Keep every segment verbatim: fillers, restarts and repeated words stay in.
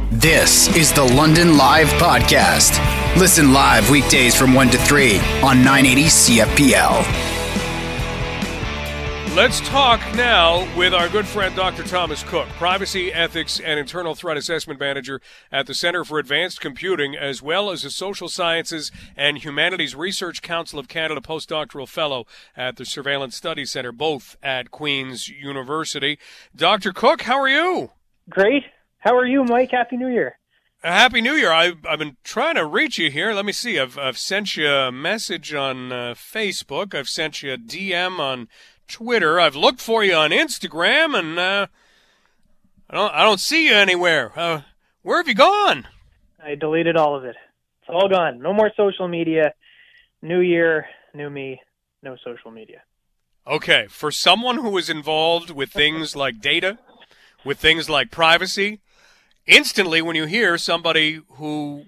This is the London Live Podcast. Listen live weekdays from one to three on nine eighty C F P L. Let's talk now with our good friend Doctor Thomas Cook, Privacy, Ethics, and Internal Threat Assessment Manager at the Center for Advanced Computing, as well as a Social Sciences and Humanities Research Council of Canada postdoctoral fellow at the Surveillance Studies Centre, both at Queen's University. Doctor Cook, how are you? Great. How are you, Mike? Happy New Year. Uh, Happy New Year. I've, I've been trying to reach you here. Let me see. I've, I've sent you a message on uh, Facebook. I've sent you a D M on Twitter. I've looked for you on Instagram, and uh, I don't I don't see you anywhere. Uh, where have you gone? I deleted all of it. It's all gone. No more social media. New year, new me, no social media. Okay, for someone who is involved with things like data, with things like privacy, instantly when you hear somebody who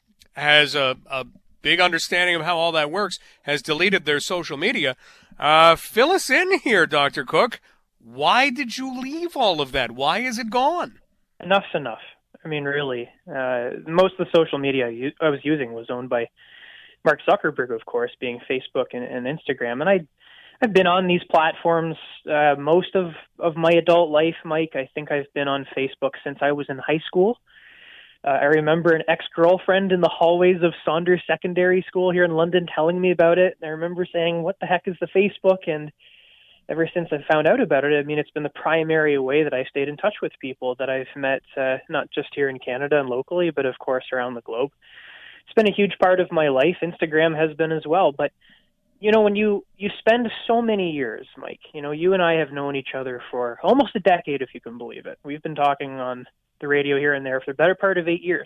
has a, a big understanding of how all that works has deleted their social media, uh, fill us in here, Doctor Cook. Why did you leave all of that? Why is it gone? Enough's enough. I mean, really. Uh, most of the social media I was using was owned by Mark Zuckerberg, of course, being Facebook and, and Instagram. And I, I've been on these platforms uh, most of, of my adult life, Mike. I think I've been on Facebook since I was in high school. Uh, I remember an ex-girlfriend in the hallways of Saunders Secondary School here in London telling me about it. And I remember saying, what the heck is the Facebook? And ever since I found out about it, I mean, it's been the primary way that I've stayed in touch with people that I've met, uh, not just here in Canada and locally, but of course around the globe. It's been a huge part of my life. Instagram has been as well. But, you know, when you, you spend so many years, Mike, you know, you and I have known each other for almost a decade, if you can believe it. We've been talking on the radio here and there for the better part of eight years.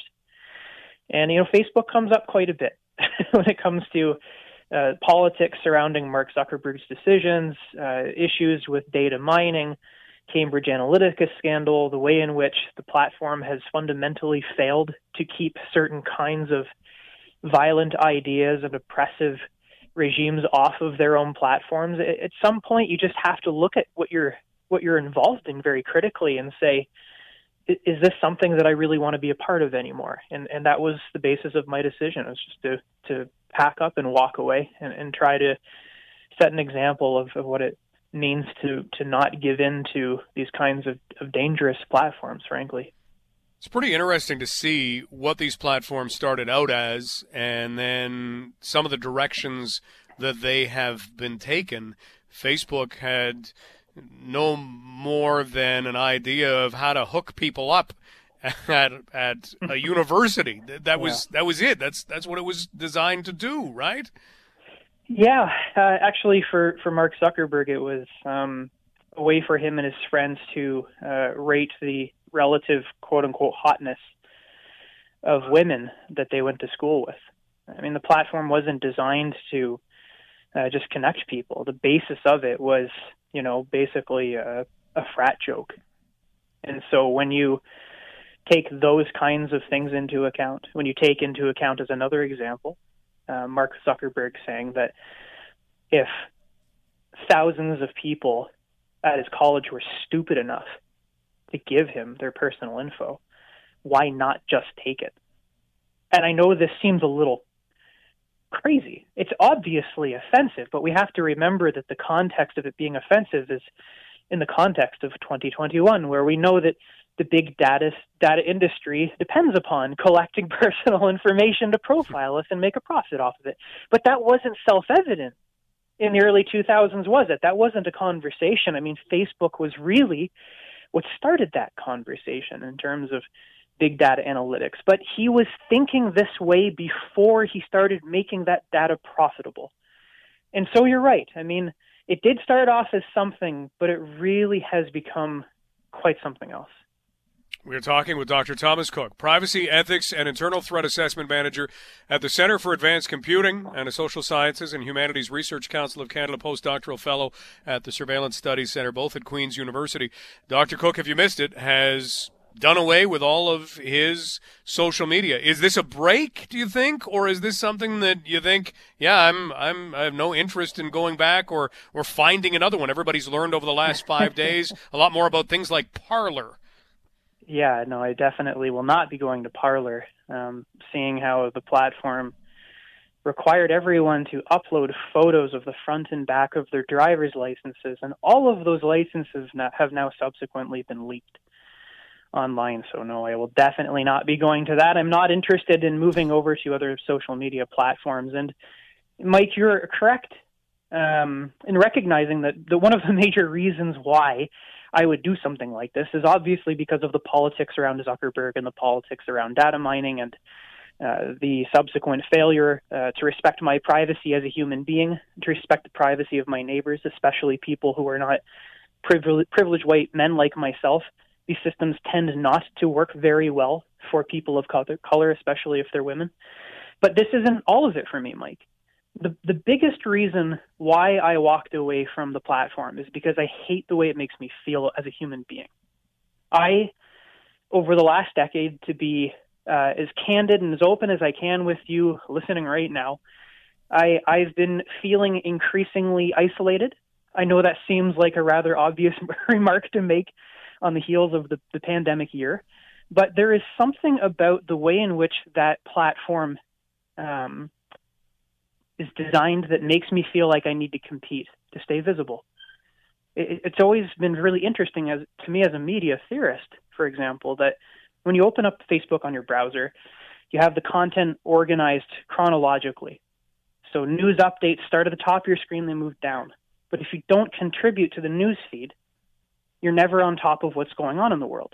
And, you know, Facebook comes up quite a bit when it comes to uh, politics surrounding Mark Zuckerberg's decisions, uh, issues with data mining, Cambridge Analytica scandal, the way in which the platform has fundamentally failed to keep certain kinds of violent ideas and oppressive regimes off of their own platforms. At some point, you just have to look at what you're what you're involved in very critically and say, is this something that I really want to be a part of anymore? And and that was the basis of my decision. It was just to, to pack up and walk away and, and try to set an example of, of what it means to, to not give in to these kinds of, of dangerous platforms, frankly. It's pretty interesting to see what these platforms started out as and then some of the directions that they have been taken. Facebook had no more than an idea of how to hook people up at at a university. That was yeah. that was it. That's that's what it was designed to do, right? Yeah, uh, actually, for, for Mark Zuckerberg, it was um, a way for him and his friends to uh, rate the relative quote unquote hotness of women that they went to school with. I mean, the platform wasn't designed to uh, just connect people. The basis of it was, you know, basically a, a frat joke. And so when you take those kinds of things into account, when you take into account, as another example, uh, Mark Zuckerberg saying that if thousands of people at his college were stupid enough to give him their personal info, why not just take it? And I know this seems a little crazy. It's obviously offensive, but we have to remember that the context of it being offensive is in the context of twenty twenty-one, where we know that the big data data industry depends upon collecting personal information to profile us and make a profit off of it. But that wasn't self-evident in the early two thousands, was it? That wasn't a conversation. I mean, Facebook was really what started that conversation in terms of big data analytics. But he was thinking this way before he started making that data profitable. And so you're right. I mean, it did start off as something, but it really has become quite something else. We're talking with Doctor Thomas Cook, Privacy, Ethics, and Internal Threat Assessment Manager at the Center for Advanced Computing and a Social Sciences and Humanities Research Council of Canada postdoctoral fellow at the Surveillance Studies Centre, both at Queen's University. Doctor Cook, if you missed it, has done away with all of his social media. Is this a break, do you think, or is this something that you think, yeah, I'm, I'm, I have no interest in going back or, or finding another one? Everybody's learned over the last five days a lot more about things like Parler. Yeah, no, I definitely will not be going to Parler, um, seeing how the platform required everyone to upload photos of the front and back of their driver's licenses, and all of those licenses now, have now subsequently been leaked online. So no, I will definitely not be going to that. I'm not interested in moving over to other social media platforms. And Mike, you're correct um, in recognizing that the, one of the major reasons why I would do something like this is obviously because of the politics around Zuckerberg and the politics around data mining and uh, the subsequent failure uh, to respect my privacy as a human being, to respect the privacy of my neighbors, especially people who are not privileged, privileged white men like myself. These systems tend not to work very well for people of color, especially if they're women. But this isn't all of it for me, Mike. The the biggest reason why I walked away from the platform is because I hate the way it makes me feel as a human being. I, over the last decade, to be uh, as candid and as open as I can with you listening right now, I, I've been feeling increasingly isolated. I know that seems like a rather obvious remark to make on the heels of the, the pandemic year, but there is something about the way in which that platform um, is designed that makes me feel like I need to compete to stay visible. It, it's always been really interesting as to me as a media theorist, for example, that when you open up Facebook on your browser, you have the content organized chronologically. So news updates start at the top of your screen, they move down. But if you don't contribute to the news feed, you're never on top of what's going on in the world.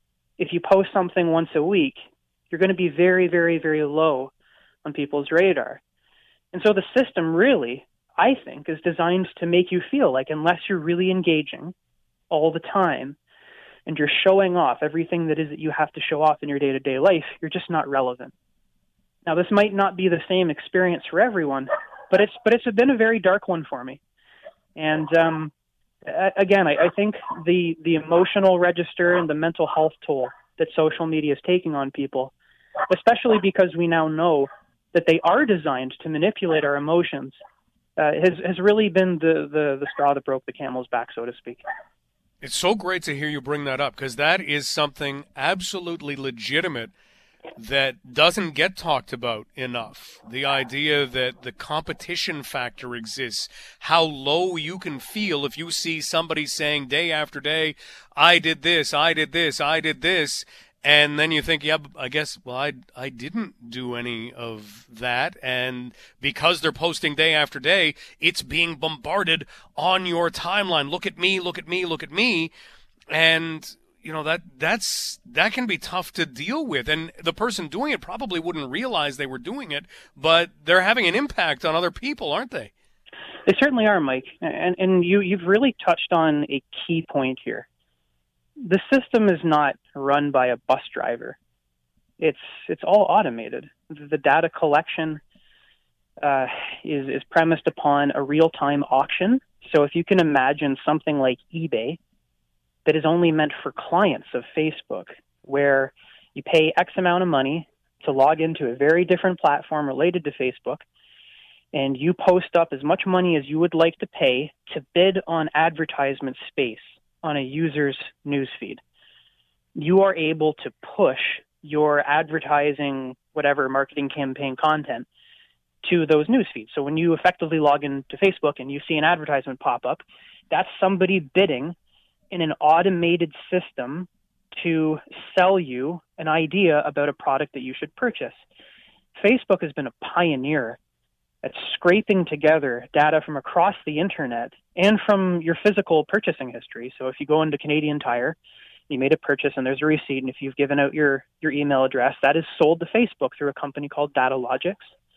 If you post something once a week, you're going to be very, very, very low on people's radar. And so the system really, I think, is designed to make you feel like unless you're really engaging all the time and you're showing off everything that is that you have to show off in your day-to-day life, you're just not relevant. Now, this might not be the same experience for everyone, but it's but it's been a very dark one for me. And um, again, I, I think the the emotional register and the mental health toll that social media is taking on people, especially because we now know that they are designed to manipulate our emotions, uh, has has really been the, the, the straw that broke the camel's back, so to speak. It's so great to hear you bring that up, because that is something absolutely legitimate that doesn't get talked about enough. The idea that the competition factor exists, how low you can feel if you see somebody saying day after day, I did this, I did this, I did this, and then you think, yeah, I guess, well, I, I didn't do any of that, and because they're posting day after day, it's being bombarded on your timeline. Look at me, look at me, look at me, and you know, that that's that can be tough to deal with. And the person doing it probably wouldn't realize they were doing it, but they're having an impact on other people, aren't they? They certainly are, Mike. And and you, you've really touched on a key point here. The system is not run by a bus driver. It's it's all automated. The data collection uh, is, is premised upon a real-time auction. So if you can imagine something like eBay, that is only meant for clients of Facebook, where you pay X amount of money to log into a very different platform related to Facebook, and you post up as much money as you would like to pay to bid on advertisement space on a user's newsfeed. You are able to push your advertising, whatever marketing campaign content, to those newsfeeds. So when you effectively log into Facebook and you see an advertisement pop up, that's somebody bidding in an automated system to sell you an idea about a product that you should purchase. Facebook has been a pioneer at scraping together data from across the internet and from your physical purchasing history. So if you go into Canadian Tire, you made a purchase and there's a receipt, and if you've given out your, your email address, that is sold to Facebook through a company called Datalogix.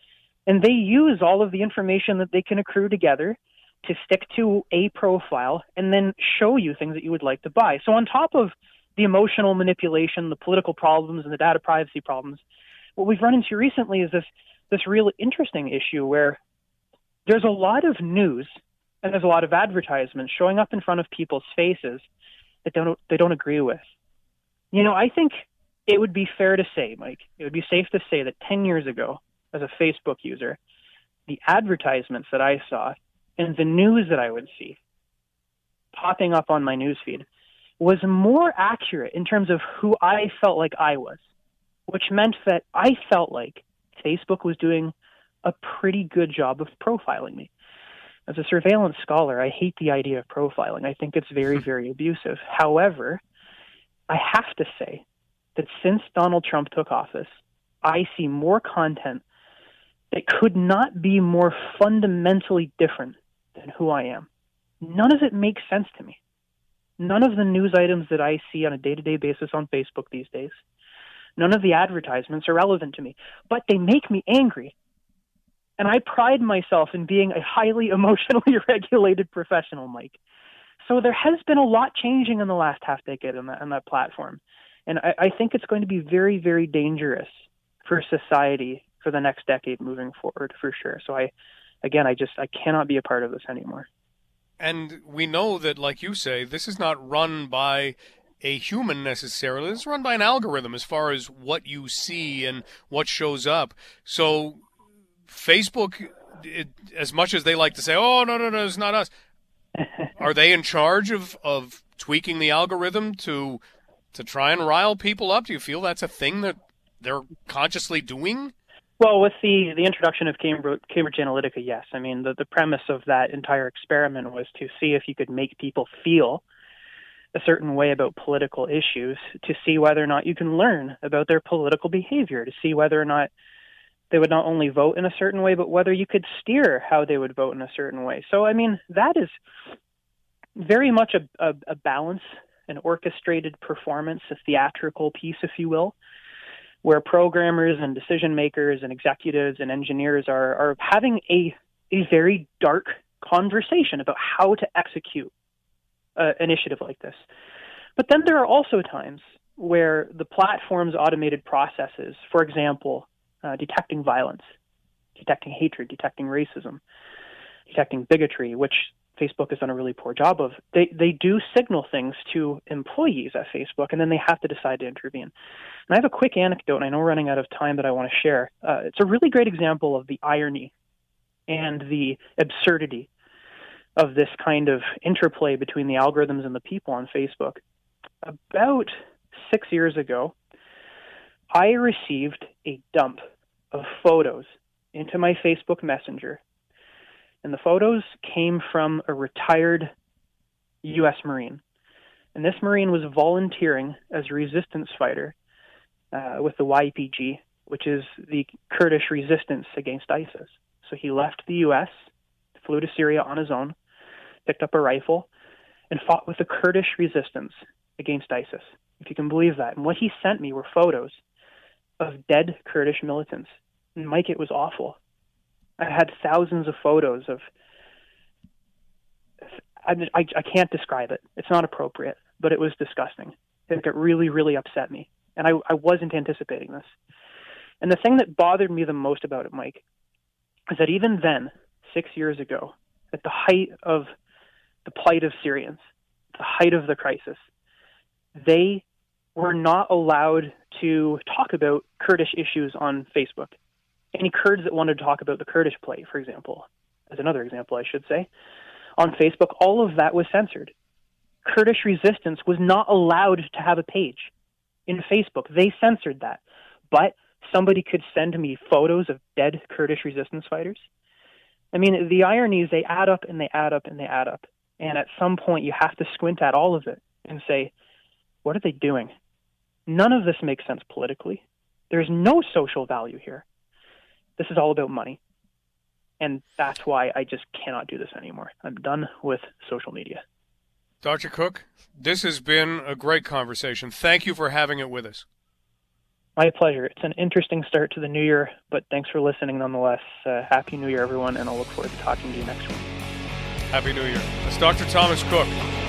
And they use all of the information that they can accrue together to stick to a profile and then show you things that you would like to buy. So on top of the emotional manipulation, the political problems, and the data privacy problems, what we've run into recently is this this real interesting issue where there's a lot of news and there's a lot of advertisements showing up in front of people's faces that don't they don't agree with. You know, I think it would be fair to say, Mike, it would be safe to say that ten years ago, as a Facebook user, the advertisements that I saw and the news that I would see popping up on my newsfeed was more accurate in terms of who I felt like I was, which meant that I felt like Facebook was doing a pretty good job of profiling me. As a surveillance scholar, I hate the idea of profiling. I think it's very, very abusive. However, I have to say that since Donald Trump took office, I see more content that could not be more fundamentally different than who I am. None of it makes sense to me. None of the news items that I see on a day-to-day basis on Facebook these days, none of the advertisements are relevant to me, but they make me angry. And I pride myself in being a highly emotionally regulated professional, Mike. So there has been a lot changing in the last half decade on that, on that platform. And I, I think it's going to be very, very dangerous for society for the next decade moving forward, for sure. So I, again, I just, I cannot be a part of this anymore. And we know that, like you say, this is not run by a human necessarily. It's run by an algorithm as far as what you see and what shows up. So Facebook, it, as much as they like to say, oh, no, no, no, it's not us, are they in charge of, of tweaking the algorithm to to try and rile people up? Do you feel that's a thing that they're consciously doing? Well, with the, the introduction of Cambridge, Cambridge Analytica, yes. I mean, the, the premise of that entire experiment was to see if you could make people feel a certain way about political issues, to see whether or not you can learn about their political behavior, to see whether or not they would not only vote in a certain way, but whether you could steer how they would vote in a certain way. So, I mean, that is very much a, a, a balance, an orchestrated performance, a theatrical piece, if you will, where programmers and decision makers and executives and engineers are, are having a, a very dark conversation about how to execute an initiative like this. But then there are also times where the platform's automated processes, for example, uh, detecting violence, detecting hatred, detecting racism, detecting bigotry, which Facebook has done a really poor job of, they, they do signal things to employees at Facebook, and then they have to decide to intervene. And I have a quick anecdote, and I know we're running out of time that I want to share. Uh, it's a really great example of the irony and the absurdity of this kind of interplay between the algorithms and the people on Facebook. About six years ago, I received a dump of photos into my Facebook Messenger. And the photos came from a retired U S Marine. And this Marine was volunteering as a resistance fighter uh, with the Y P G, which is the Kurdish resistance against ISIS. So he left the U S, flew to Syria on his own, picked up a rifle, and fought with the Kurdish resistance against ISIS, if you can believe that. And what he sent me were photos of dead Kurdish militants. And Mike, it was awful. I had thousands of photos of, I, I, I can't describe it. It's not appropriate, but it was disgusting. It really, really upset me. And I, I wasn't anticipating this. And the thing that bothered me the most about it, Mike, is that even then, six years ago, at the height of the plight of Syrians, the height of the crisis, they were not allowed to talk about Kurdish issues on Facebook. Any Kurds that wanted to talk about the Kurdish plight, for example, as another example, I should say, on Facebook, all of that was censored. Kurdish resistance was not allowed to have a page in Facebook. They censored that. But somebody could send me photos of dead Kurdish resistance fighters. I mean, the irony is they add up and they add up and they add up. And at some point, you have to squint at all of it and say, what are they doing? None of this makes sense politically. There's no social value here. This is all about money. And that's why I just cannot do this anymore. I'm done with social media. Doctor Cook, this has been a great conversation. Thank you for having it with us. My pleasure. It's an interesting start to the new year, but thanks for listening nonetheless. Uh, Happy New Year, everyone, and I'll look forward to talking to you next week. Happy New Year. That's Doctor Thomas Cook.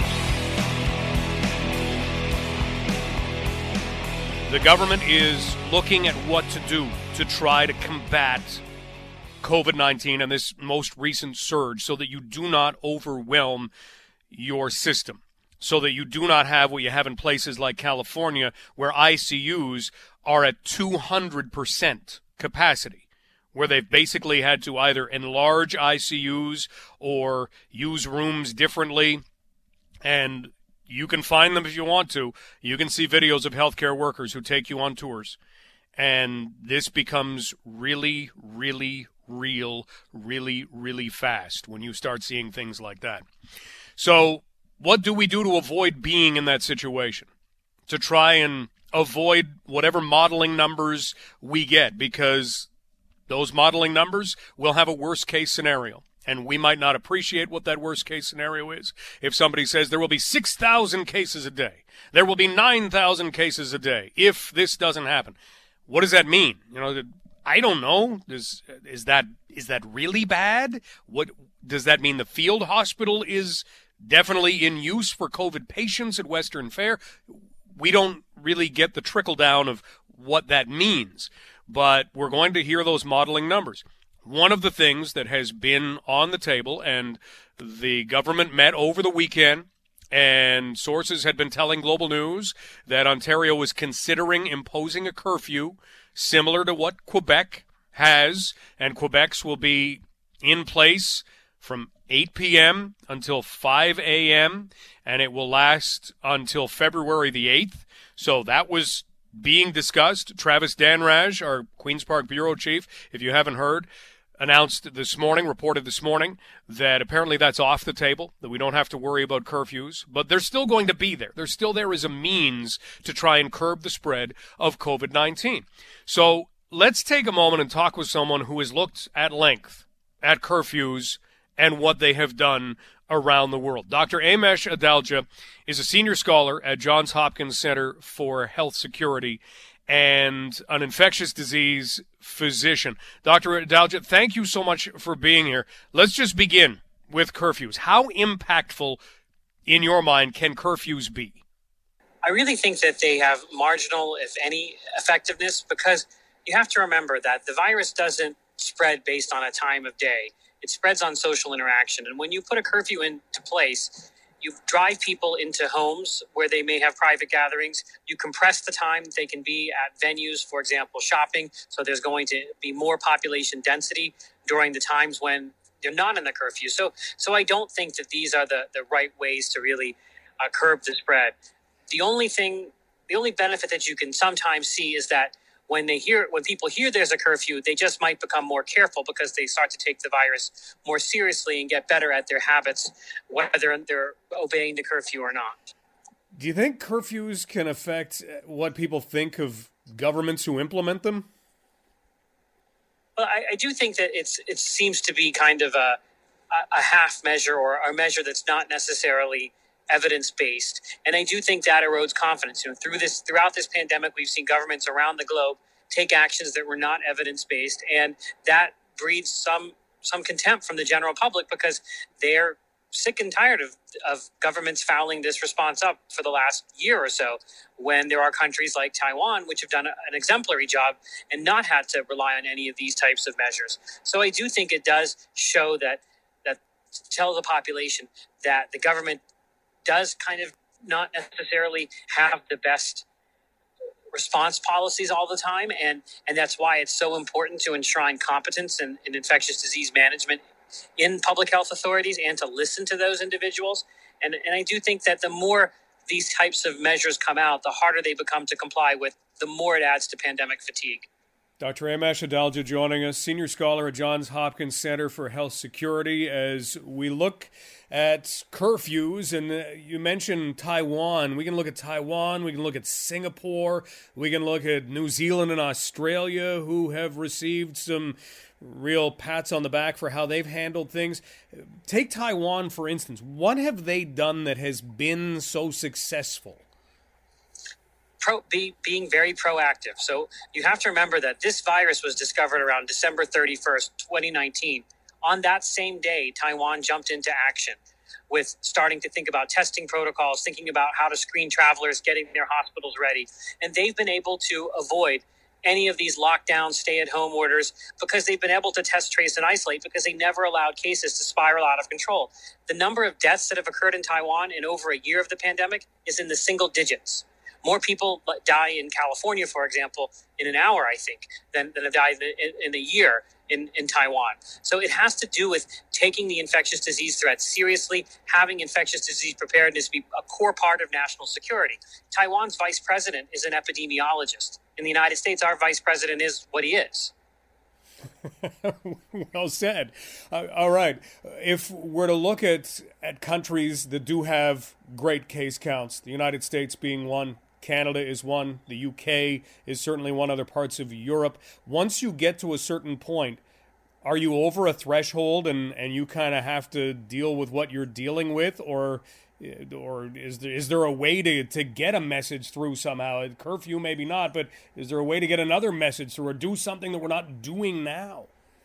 The government is looking at what to do to try to combat COVID nineteen and this most recent surge so that you do not overwhelm your system, so that you do not have what you have in places like California where I C Us are at two hundred percent capacity, where they've basically had to either enlarge I C Us or use rooms differently. And you can find them if you want to. You can see videos of healthcare workers who take you on tours. And this becomes really, really real, really, really fast when you start seeing things like that. So what do we do to avoid being in that situation? To try and avoid whatever modeling numbers we get, because those modeling numbers will have a worst-case scenario. And we might not appreciate what that worst-case scenario is. If somebody says there will be six thousand cases a day, there will be nine thousand cases a day if this doesn't happen. What does that mean? You know, I don't know. Is, is that is that really bad? What does that mean? The field hospital is definitely in use for COVID patients at Western Fair. We don't really get the trickle down of what that means, but we're going to hear those modeling numbers. One of the things that has been on the table, and the government met over the weekend, and sources had been telling Global News that Ontario was considering imposing a curfew similar to what Quebec has, and Quebec's will be in place from eight p.m. until five a.m., and it will last until February the eighth. So that was being discussed. Travis Danraj, our Queen's Park Bureau Chief, if you haven't heard, announced this morning, reported this morning, that apparently that's off the table, that we don't have to worry about curfews, but they're still going to be there. They're still there as a means to try and curb the spread of COVID nineteen. So let's take a moment and talk with someone who has looked at length at curfews and what they have done around the world. Doctor Amesh Adalja is a senior scholar at Johns Hopkins Center for Health Security and an infectious disease physician. Doctor Adalja, thank you so much for being here. Let's just begin with curfews. How impactful, in your mind, can curfews be? I really think that they have marginal, if any, effectiveness, because you have to remember that the virus doesn't spread based on a time of day. It spreads on social interaction. And when you put a curfew into place, you drive people into homes where they may have private gatherings. You compress the time they can be at venues, for example, shopping. So there's going to be more population density during the times when they're not in the curfew. So so I don't think that these are the, the right ways to really uh, curb the spread. The only thing, the only benefit that you can sometimes see is that when they hear, when people hear there's a curfew, they just might become more careful because they start to take the virus more seriously and get better at their habits, whether they're obeying the curfew or not. Do you think curfews can affect what people think of governments who implement them? Well, I, I do think that it's it seems to be kind of a a half measure or a measure that's not necessarily evidence-based. And I do think that erodes confidence. You know, through this, throughout this pandemic, we've seen governments around the globe take actions that were not evidence-based, and that breeds some some contempt from the general public because they're sick and tired of, of governments fouling this response up for the last year or so, when there are countries like Taiwan which have done a, an exemplary job and not had to rely on any of these types of measures. So I do think it does show that that tell the population that the government does kind of not necessarily have the best response policies all the time. And, and that's why it's so important to enshrine competence in, in infectious disease management in public health authorities and to listen to those individuals. And, and I do think that the more these types of measures come out, the harder they become to comply with, the more it adds to pandemic fatigue. Doctor Amesh Adalja joining us, senior scholar at Johns Hopkins Center for Health Security, as we look at curfews. And uh, you mentioned Taiwan. We can look at Taiwan. We can look at Singapore. We can look at New Zealand and Australia, who have received some real pats on the back for how they've handled things. Take Taiwan, for instance. What have they done that has been so successful? Pro, be, being very proactive. So you have to remember that this virus was discovered around December thirty-first, twenty nineteen. On that same day, Taiwan jumped into action with starting to think about testing protocols, thinking about how to screen travelers, getting their hospitals ready. And they've been able to avoid any of these lockdown, stay-at-home orders because they've been able to test, trace, and isolate because they never allowed cases to spiral out of control. The number of deaths that have occurred in Taiwan in over a year of the pandemic is in the single digits. More people die in California, for example, in an hour, I think, than, than have died in, in a year in, in Taiwan. So it has to do with taking the infectious disease threat seriously, having infectious disease preparedness be a core part of national security. Taiwan's vice president is an epidemiologist. In the United States, our vice president is what he is. Well said. Uh, all right. If we're to look at, at countries that do have great case counts, the United States being one, Canada is one, the U K is certainly one, other parts of Europe. Once you get to a certain point, are you over a threshold and, and you kind of have to deal with what you're dealing with, or or is there, is there a way to, to get a message through somehow? Curfew, maybe not, but is there a way to get another message through or do something that we're not doing now?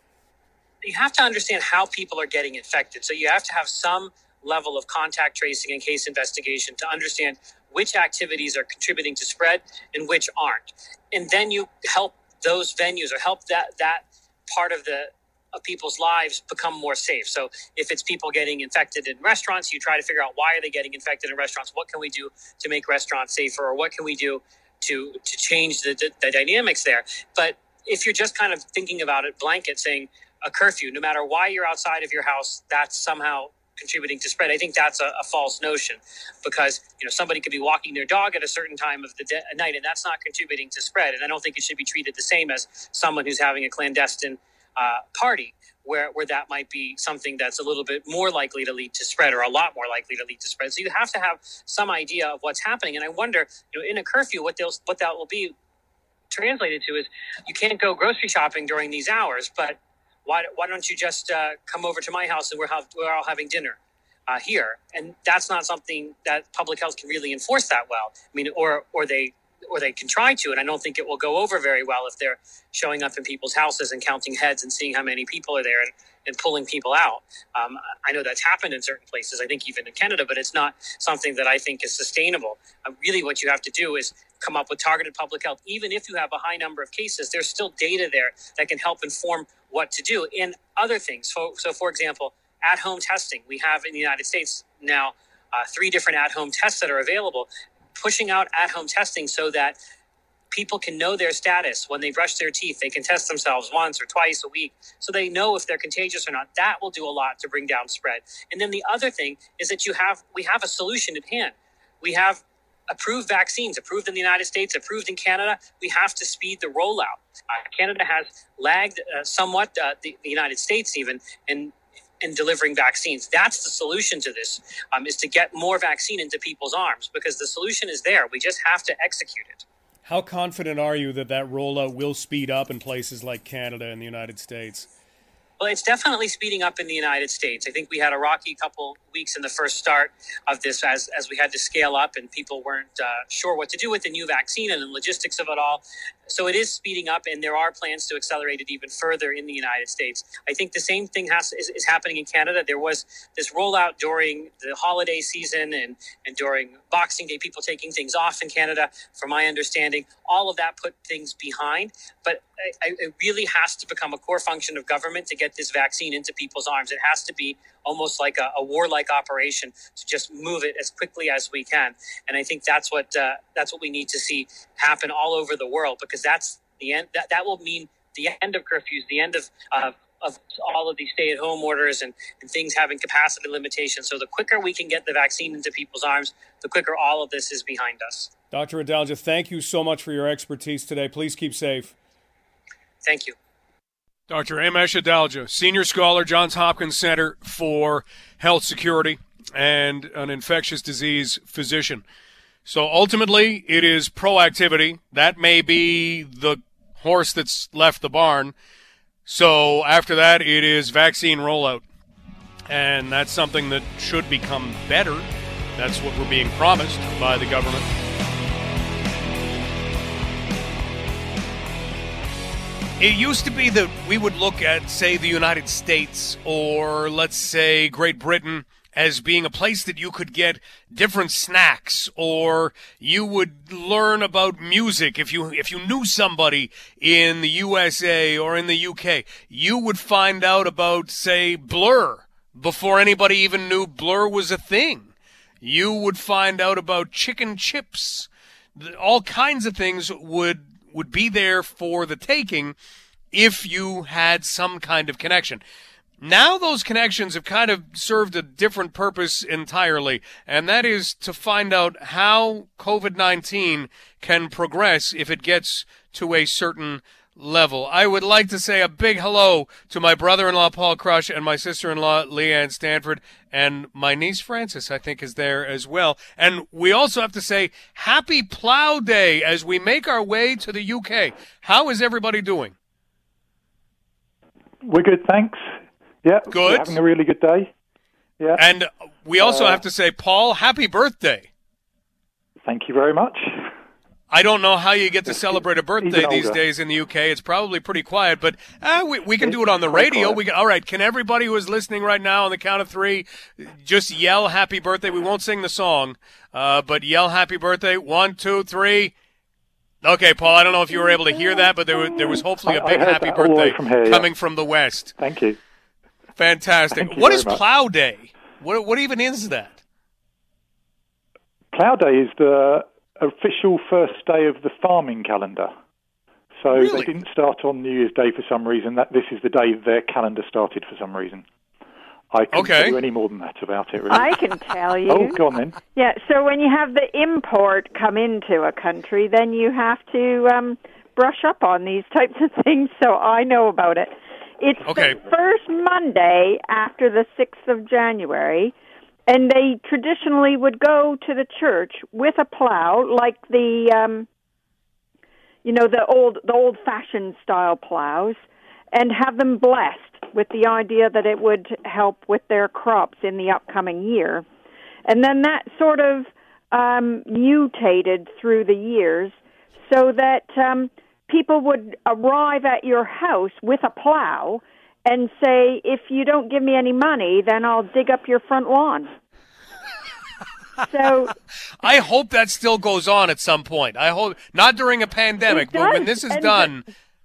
You have to understand how people are getting infected. So you have to have some level of contact tracing and case investigation to understand which activities are contributing to spread and which aren't. And then you help those venues or help that, that part of the of people's lives become more safe. So if it's people getting infected in restaurants, you try to figure out why are they getting infected in restaurants? What can we do to make restaurants safer? Or what can we do to to change the, the, the dynamics there? But if you're just kind of thinking about it blanket, saying a curfew, no matter why you're outside of your house, that's somehow contributing to spread. I think that's a, a false notion, because you know somebody could be walking their dog at a certain time of the de- night, and that's not contributing to spread. And I don't think it should be treated the same as someone who's having a clandestine Uh, party, where where that might be something that's a little bit more likely to lead to spread, or a lot more likely to lead to spread. So you have to have some idea of what's happening. And I wonder, you know, in a curfew, what they'll what that will be translated to is you can't go grocery shopping during these hours, but why why don't you just uh, come over to my house and we're have, we're all having dinner uh, here? And that's not something that public health can really enforce that well. I mean, or or they. or they can try to, and I don't think it will go over very well if they're showing up in people's houses and counting heads and seeing how many people are there and, and pulling people out. Um, I know that's happened in certain places, I think even in Canada, but it's not something that I think is sustainable. Uh, really what you have to do is come up with targeted public health. Even if you have a high number of cases, there's still data there that can help inform what to do. And other things, so, so for example, at-home testing. We have in the United States now uh, three different at-home tests that are available, pushing out at-home testing so that people can know their status when they brush their teeth. They can test themselves once or twice a week so they know if they're contagious or not. That will do a lot to bring down spread. And then the other thing is that you have we have a solution at hand. We have approved vaccines, approved in the United States, approved in Canada. We have to speed the rollout. Uh, Canada has lagged uh, somewhat, uh, the, the United States even, in in delivering vaccines. That's the solution to this, um, is to get more vaccine into people's arms, because the solution is there. We just have to execute it. How confident are you that that rollout will speed up in places like Canada and the United States? Well, it's definitely speeding up in the United States. I think we had a rocky couple weeks in the first start of this as, as we had to scale up and people weren't uh, sure what to do with the new vaccine and the logistics of it all. So it is speeding up, and there are plans to accelerate it even further in the United States. I think the same thing has, is, is happening in Canada. There was this rollout during the holiday season and, and during Boxing Day, people taking things off in Canada, from my understanding. All of that put things behind. But I, I, it really has to become a core function of government to get this vaccine into people's arms. It has to be almost like a, a warlike operation to just move it as quickly as we can. And I think that's what uh, that's what we need to see happen all over the world, because that's the end. That, that will mean the end of curfews, the end of uh, of all of these stay-at-home orders and, and things having capacity limitations. So the quicker we can get the vaccine into people's arms, the quicker all of this is behind us. Doctor Adalja, thank you so much for your expertise today. Please keep safe. Thank you. Doctor Amesh Adalja, Senior Scholar, Johns Hopkins Center for Health Security, and an infectious disease physician. So ultimately, it is proactivity. That may be the horse that's left the barn. So after that, it is vaccine rollout. And that's something that should become better. That's what we're being promised by the government. It used to be that we would look at, say, the United States or, let's say, Great Britain as being a place that you could get different snacks, or you would learn about music. If you if you knew somebody in the U S A or in the U K, you would find out about, say, Blur before anybody even knew Blur was a thing. You would find out about chicken chips all kinds of things would would be there for the taking if you had some kind of connection. Now those connections have kind of served a different purpose entirely, and that is to find out how COVID nineteen can progress if it gets to a certain level. I would like to say a big hello to my brother-in-law, Paul Crush, and my sister-in-law, Leanne Stanford, and my niece, Frances, I think, is there as well. And we also have to say Happy Plow Day as we make our way to the U K. How is everybody doing? We're good, thanks. Yeah, good. We're having a really good day. Yeah. And we also uh, have to say, Paul, happy birthday. Thank you very much. I don't know how you get to celebrate a birthday these older. days in the U K. It's probably pretty quiet, but uh, we, we can do it on the radio. We can, all right, can everybody who is listening right now on the count of three just yell happy birthday? We won't sing the song, uh, but yell happy birthday. One, two, three. Okay, Paul, I don't know if you were able to hear that, but there was, there was hopefully a big happy birthday from here, coming yeah. from the West. Thank you. Fantastic. Thank you What is much. Plow Day? What, what even is that? Plow Day is the official first day of the farming calendar. So Really? they didn't start on New Year's Day for some reason. That this is the day their calendar started for some reason. I can't Okay. tell you any more than that about it, really. I can tell you. Oh, go on then. Yeah, so when you have the import come into a country, then you have to um, brush up on these types of things, so I know about it. It's Okay. the first Monday after the sixth of January, and they traditionally would go to the church with a plow, like the, um, you know, the old, the old-fashioned style plows, and have them blessed with the idea that it would help with their crops in the upcoming year. And then that sort of um, mutated through the years so that um, people would arrive at your house with a plow and say, if you don't give me any money, then I'll dig up your front lawn. So I hope that still goes on at some point. I hope not during a pandemic, It but when does, this is and done.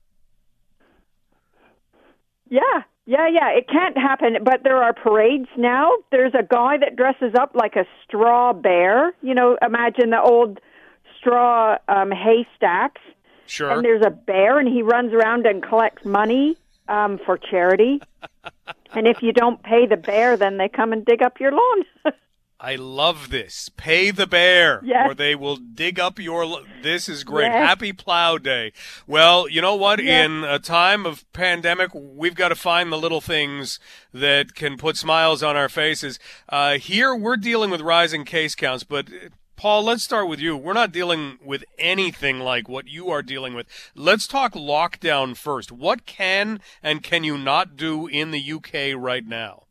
Yeah, yeah, yeah. It can't happen, but there are parades now. There's a guy that dresses up like a straw bear. You know, imagine the old straw um, haystacks. Sure. And there's a bear, and he runs around and collects money um, for charity. And if you don't pay the bear, then they come and dig up your lawn. I love this. Pay the bear, Yes. or they will dig up your. Lo- this is great. Yes. Happy Plow Day. Well, you know what? Yes. In a time of pandemic, we've got to find the little things that can put smiles on our faces. Uh, here, we're dealing with rising case counts, but uh, Paul, let's start with you. We're not dealing with anything like what you are dealing with. Let's talk lockdown first. What can and can you not do in the U K right now?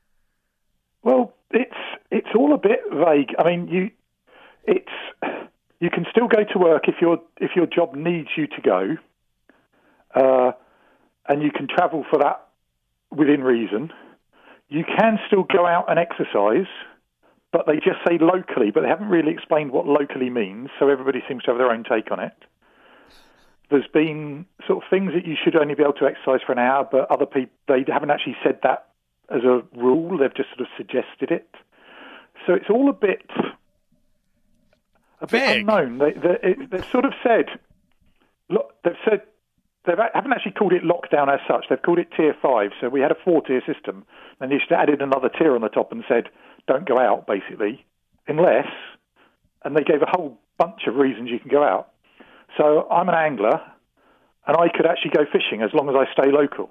Well, it's it's all a bit vague. I mean, you it's you can still go to work if your if your job needs you to go, uh, and you can travel for that within reason. You can still go out and exercise, but they just say locally, but they haven't really explained what locally means. So everybody seems to have their own take on it. There's been sort of things that you should only be able to exercise for an hour, but other people they haven't actually said that as a rule. They've just sort of suggested it. So it's all a bit, a bit Vague. unknown. They, they, it, they've sort of said, look, they've said, they haven't actually called it lockdown as such. They've called it tier five. So we had a four-tier system, and they just added another tier on the top and said, don't go out, basically, unless, and they gave a whole bunch of reasons you can go out. So I'm an angler, and I could actually go fishing as long as I stay local.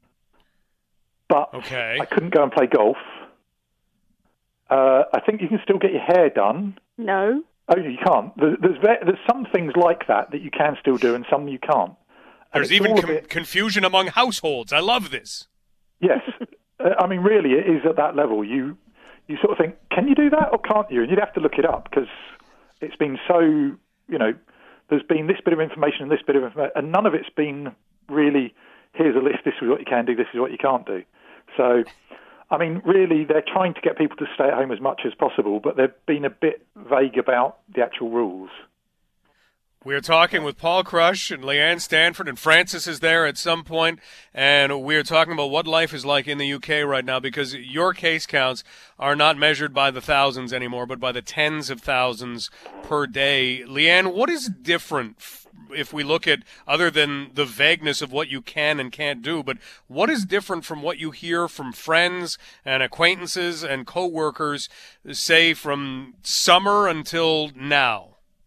But Okay. I couldn't go and play golf. Uh, I think you can still get your hair done. No. Oh, you can't. There's, there's, ve- there's some things like that that you can still do and some you can't. And There's it's even all a com- bit- confusion among households. I love this. Yes. uh, I mean, really, it is at that level. You you sort of think, can you do that or can't you? And you'd have to look it up because it's been so, you know, there's been this bit of information and this bit of information, and none of it's been really, here's a list, this is what you can do, this is what you can't do. So, I mean, really, they're trying to get people to stay at home as much as possible, but they've been a bit vague about the actual rules. We're talking with Paul Crush and Leanne Stanford, and Francis is there at some point, and we're talking about what life is like in the U K right now, because your case counts are not measured by the thousands anymore, but by the tens of thousands per day. Leanne, what is different if we look at, other than the vagueness of what you can and can't do, but what is different from what you hear from friends and acquaintances and coworkers, say, from summer until now?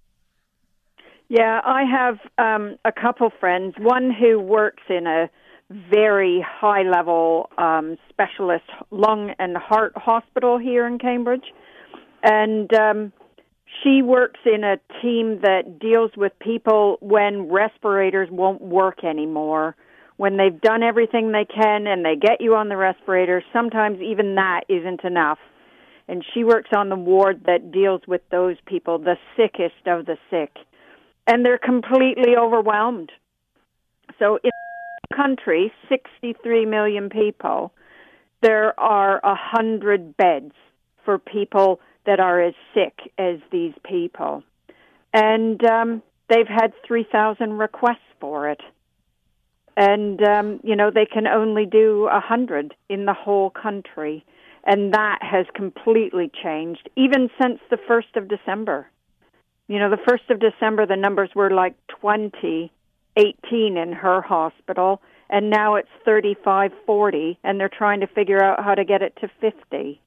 Yeah, I have um, a couple friends, one who works in a very high-level um, specialist lung and heart hospital here in Cambridge, and um, she works in a team that deals with people when respirators won't work anymore, when they've done everything they can and they get you on the respirator. Sometimes even that isn't enough, and she works on the ward that deals with those people, the sickest of the sick. And they're completely overwhelmed. So in the country, sixty-three million people, there are one hundred beds for people that are as sick as these people. And um, they've had three thousand requests for it. And, um, you know, they can only do one hundred in the whole country. And that has completely changed, even since the first of December. You know, the first of December, the numbers were like twenty, eighteen in her hospital, and now it's thirty-five, forty, and they're trying to figure out how to get it to fifty.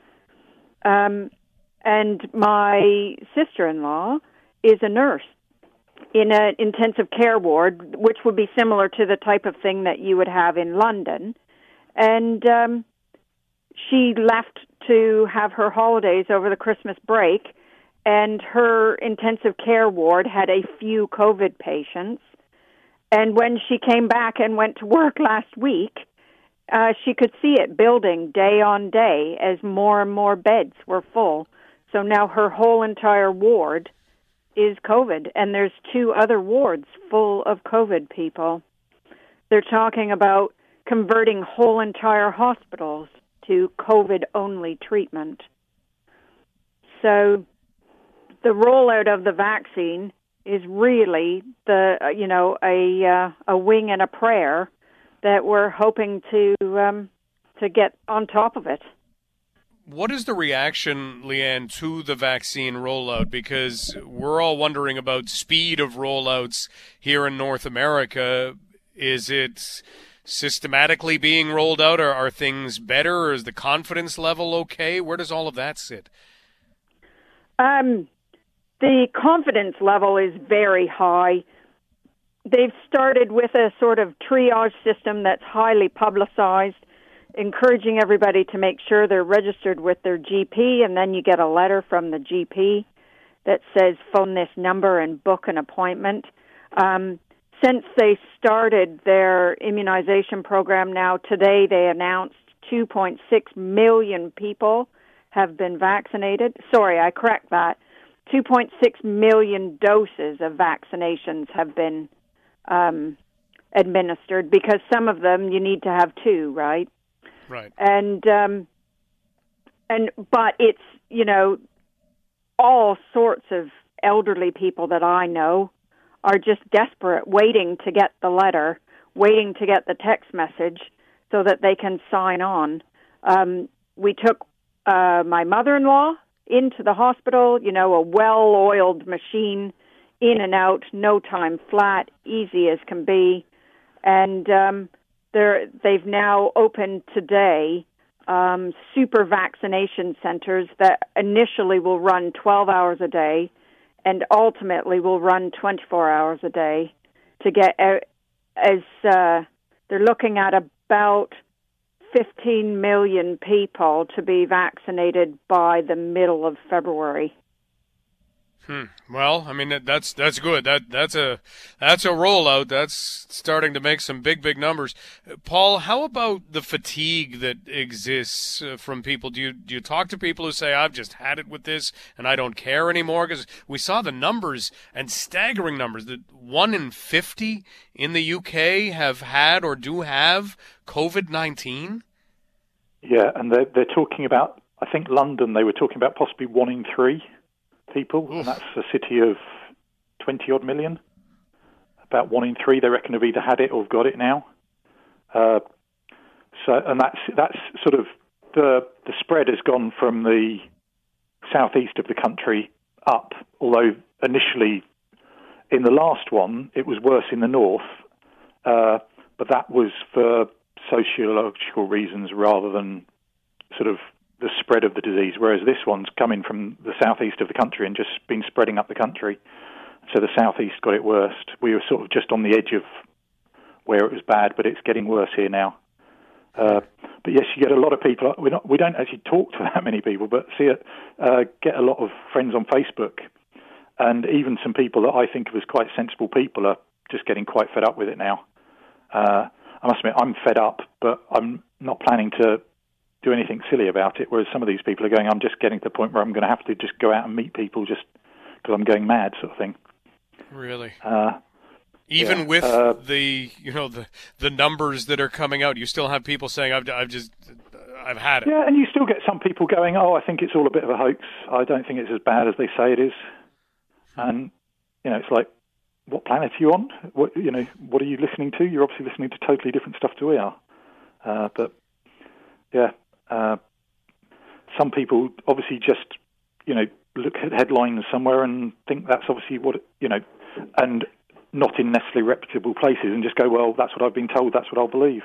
Um, and my sister-in-law is a nurse in an intensive care ward, which would be similar to the type of thing that you would have in London. And um, she left to have her holidays over the Christmas break, and her intensive care ward had a few COVID patients. And when she came back and went to work last week, uh, she could see it building day on day as more and more beds were full. So now her whole entire ward is COVID, and there's two other wards full of COVID people. They're talking about converting whole entire hospitals to COVID-only treatment. So the rollout of the vaccine is really the uh, you know a uh, a wing and a prayer that we're hoping to um, to get on top of it. What is the reaction, Leanne, to the vaccine rollout? Because we're all wondering about speed of rollouts here in North America. Is it systematically being rolled out, or are things better, or is the confidence level okay? Where does all of that sit? Um. The confidence level is very high. They've started with a sort of triage system that's highly publicized, encouraging everybody to make sure they're registered with their G P, and then you get a letter from the G P that says phone this number and book an appointment. Um, since they started their immunization program now, today they announced two point six million people have been vaccinated. Sorry, I correct that. two point six million doses of vaccinations have been um, administered, because some of them you need to have two, right? Right. And um, and but it's, you know, all sorts of elderly people that I know are just desperate, waiting to get the letter, waiting to get the text message so that they can sign on. Um, we took uh, my mother-in-law into the hospital, you know, a well-oiled machine, in and out, no time flat, easy as can be. And um, they're, they've now opened today um, super vaccination centers that initially will run twelve hours a day and ultimately will run twenty-four hours a day to get, uh, as uh, they're looking at about fifteen million people to be vaccinated by the middle of February. Hmm. Well, I mean, that's that's good. That that's a that's a rollout. That's starting to make some big, big numbers. Paul, how about the fatigue that exists uh, from people? Do you do you talk to people who say, "I've just had it with this and I don't care anymore"? Because we saw the numbers, and staggering numbers, that one in fifty in the U K have had or do have COVID nineteen. Yeah, and they're they're talking about, I think London, they were talking about possibly one in three people, Oof. And that's a city of twenty odd million. About one in three, they reckon, have either had it or have got it now. Uh, so, and that's that's sort of the the spread has gone from the southeast of the country up. Although initially, in the last one, it was worse in the north, uh, but that was for sociological reasons rather than sort of the spread of the disease. Whereas this one's coming from the southeast of the country and just been spreading up the country. So the southeast got it worst. We were sort of just on the edge of where it was bad, but it's getting worse here now. Uh, but yes, you get a lot of people. We're not, we don't actually talk to that many people, but see it, uh, get a lot of friends on Facebook, and even some people that I think of as quite sensible people are just getting quite fed up with it now. Uh, I must admit, I'm fed up, but I'm not planning to do anything silly about it. Whereas some of these people are going, I'm just getting to the point where I'm going to have to just go out and meet people just because I'm going mad, sort of thing. Really? Uh, Even yeah, with uh, the, you know, the the numbers that are coming out, you still have people saying, I've, I've just, I've had it. Yeah, and you still get some people going, oh, I think it's all a bit of a hoax. I don't think it's as bad as they say it is. And, you know, it's like, what planet are you on? What, you know, what are you listening to? You're obviously listening to totally different stuff to we are. Uh, but, yeah, uh, some people obviously just, you know, look at headlines somewhere and think that's obviously what, you know, and not in necessarily reputable places and just go, well, that's what I've been told, that's what I'll believe.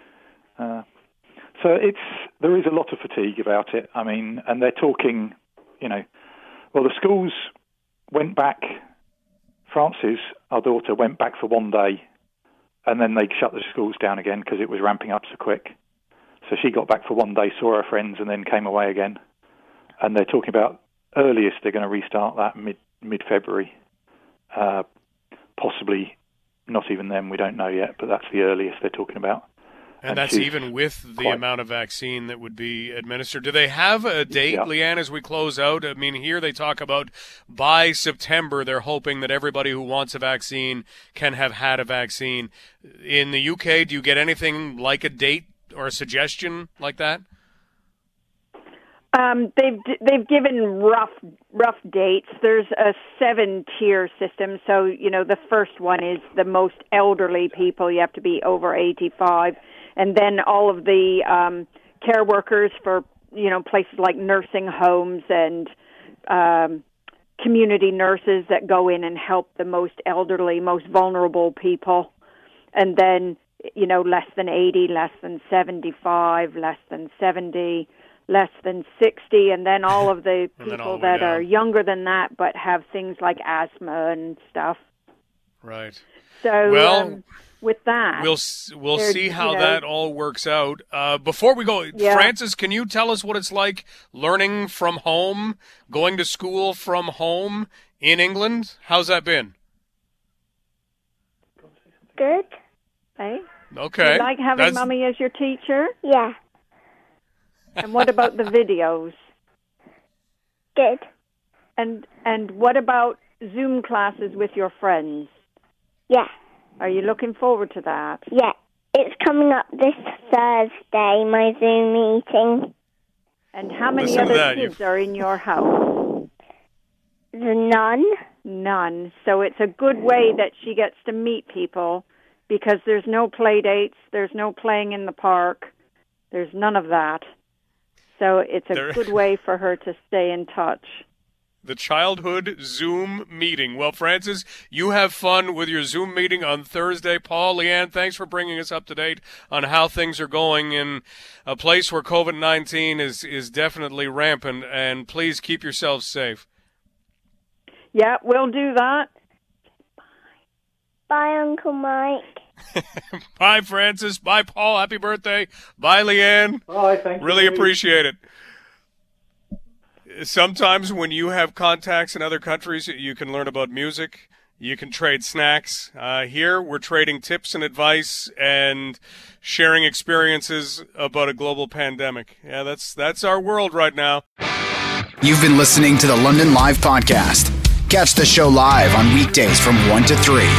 Uh, so it's, there is a lot of fatigue about it. I mean, and they're talking, you know, well, the schools went back, Frances, our daughter, went back for one day and then they shut the schools down again because it was ramping up so quick. So she got back for one day, saw her friends and then came away again. And they're talking about earliest they're going to restart that mid, mid-February. Uh, possibly not even then, we don't know yet, but that's the earliest they're talking about. And, and that's even with the quite... amount of vaccine that would be administered. Do they have a date, yeah. Leanne, as we close out? I mean, here they talk about by September they're hoping that everybody who wants a vaccine can have had a vaccine. In the U K, do you get anything like a date or a suggestion like that? Um, they've they've given rough rough dates. There's a seven tier system, so you know the first one is the most elderly people. You have to be over eighty-five, and then all of the um, care workers for you know places like nursing homes and um, community nurses that go in and help the most elderly, most vulnerable people, and then you know less than eighty, less than seventy-five, less than seventy. Less than sixty, and then all of the people that are younger than that but have things like asthma and stuff. Right. So well, um, with that, we'll we'll see how you know, that all works out. Uh, before we go, yeah. Frances, can you tell us what it's like learning from home, going to school from home in England? How's that been? Good. Hey. Okay. You like having That's... Mummy as your teacher? Yeah. And what about the videos? Good. And and what about Zoom classes with your friends? Yeah. Are you looking forward to that? Yeah. It's coming up this Thursday, my Zoom meeting. And how many Listen other that, kids you've... are in your house? None. None. So it's a good way that she gets to meet people because there's no play dates, there's no playing in the park, there's none of that. So it's a there... good way for her to stay in touch. The childhood Zoom meeting. Well, Frances, you have fun with your Zoom meeting on Thursday. Paul, Leanne, thanks for bringing us up to date on how things are going in a place where COVID nineteen is, is definitely rampant, and please keep yourselves safe. Yeah, we'll do that. Bye, Uncle Mike. Bye, Frances. Bye, Paul. Happy birthday. Bye, Leanne. Bye, thank you. Really appreciate it. Sometimes when you have contacts in other countries, you can learn about music. You can trade snacks. Uh, here, we're trading tips and advice and sharing experiences about a global pandemic. Yeah, that's that's our world right now. You've been listening to the London Live Podcast. Catch the show live on weekdays from one to three.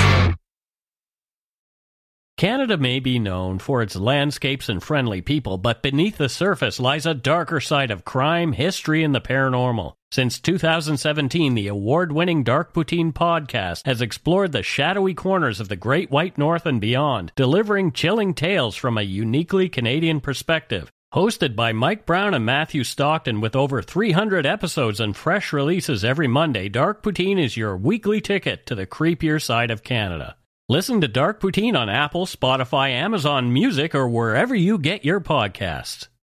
Canada may be known for its landscapes and friendly people, but beneath the surface lies a darker side of crime, history, and the paranormal. Since two thousand seventeen, the award-winning Dark Poutine podcast has explored the shadowy corners of the Great White North and beyond, delivering chilling tales from a uniquely Canadian perspective. Hosted by Mike Brown and Matthew Stockton with over three hundred episodes and fresh releases every Monday, Dark Poutine is your weekly ticket to the creepier side of Canada. Listen to Dark Poutine on Apple, Spotify, Amazon Music, or wherever you get your podcasts.